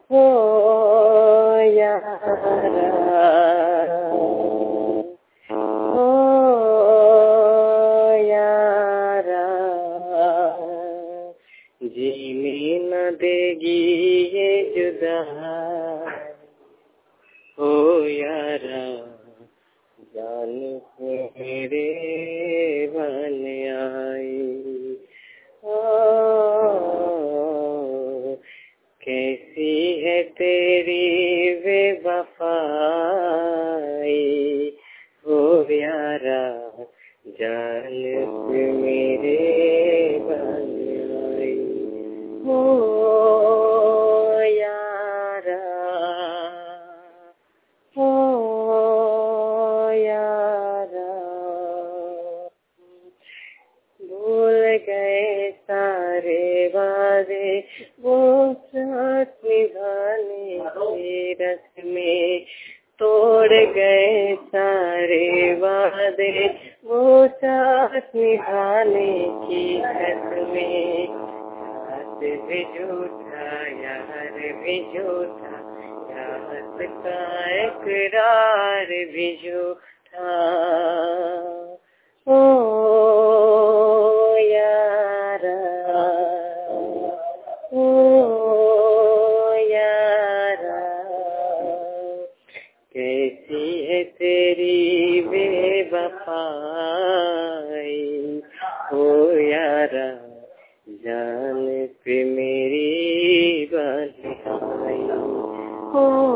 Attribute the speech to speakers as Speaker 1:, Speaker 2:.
Speaker 1: हो यारा, हो यारा, जीने न देगी ये जुदाई, हो यारा, जान मेरे बन आई। कैसी है तेरी बेवफाई, हो यारा, जान मेरे बन आई। हो यारा, हो यारा, भूल गए सारे वादे वो साथ निभाने की रस्में, तोड़ गए सारे वादे वो साथ निभाने की रस्में। साथ भी झूठा यार भी झूठा, यार का इकरार भी झूठा, ओ यारा, ओ यारा, कैसी है तेरी बेवफाई, ओ यारा, जान पे मेरी बन आई।